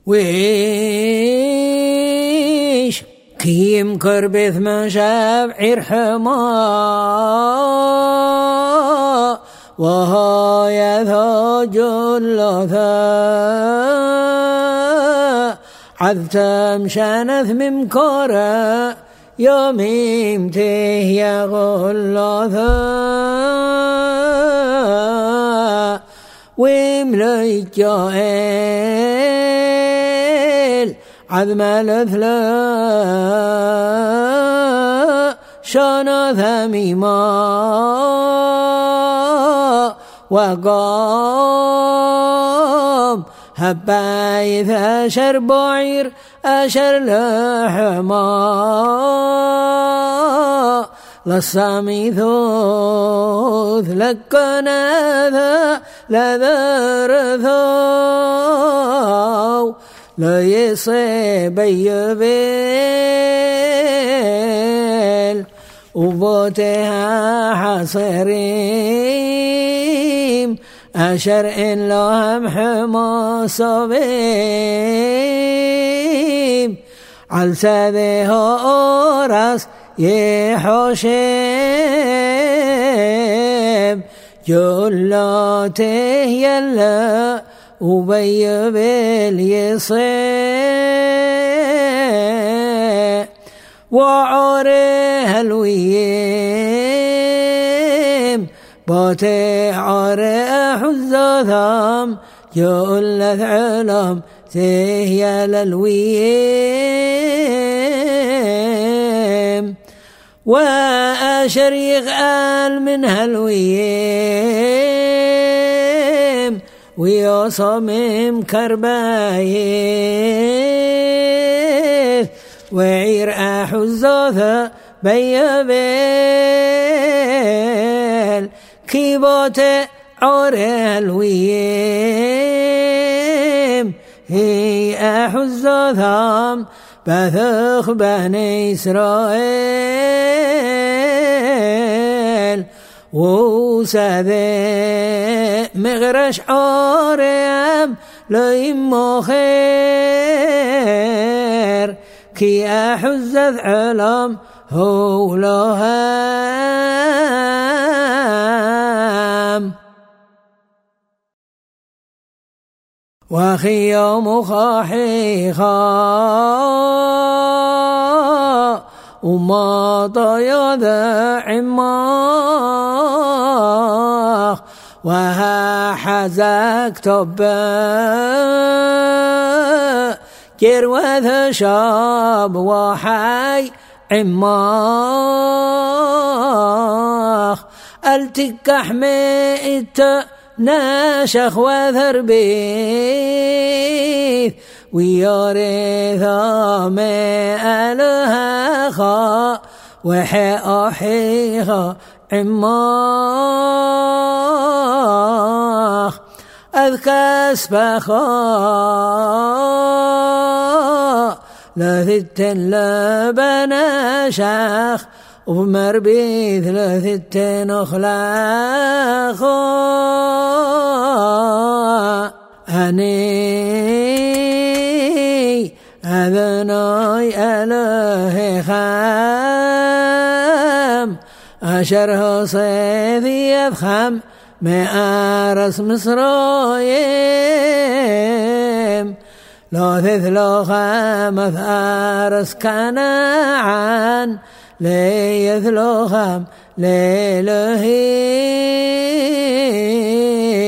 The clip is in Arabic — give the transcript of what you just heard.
ويش كيم كربث من شبعير حما وهو يثوج اللثا عذتم شانث ممكورا يوميم تهيا غلثا وملي جائل عذم الأثلاء شانا ثميما وقام هبايث أشر بعير أشر لحما للصامي ثوث لكنا ذا لذرثو لا يصيب يبيل وبوتها حصريم أشر إن لهم حما صبيم على سذيه أورس يحوشيم جلاته يلا وبي باليصير وعره الويم باتي عره حزاثام جلث علم تهيا للويم وأشر يغال من هالويم ويصمم كربايث وعير أحزاثة بيبيل كيبوت عره الويم هي أحزاثهم بثخ بني إسرائيل وسذي مغرش عارم ليم خير كي أحزث علم هو لهم وخي يوم خاحيخا وما طياد عماخ وها حزك تبا كروث شاب وحي عماخ التك حميت ناشخ وثربيث ويارث مالها خا وحي أحيها عماخ أذكاس بخا لثت لبن شاخ ومربيث لثت نخلاخا أني أذناي أله خام أشره صيفي يفخم مأرس مصرايم لا ثثلو خام ثارس كنعان ليثلو خام ليلهي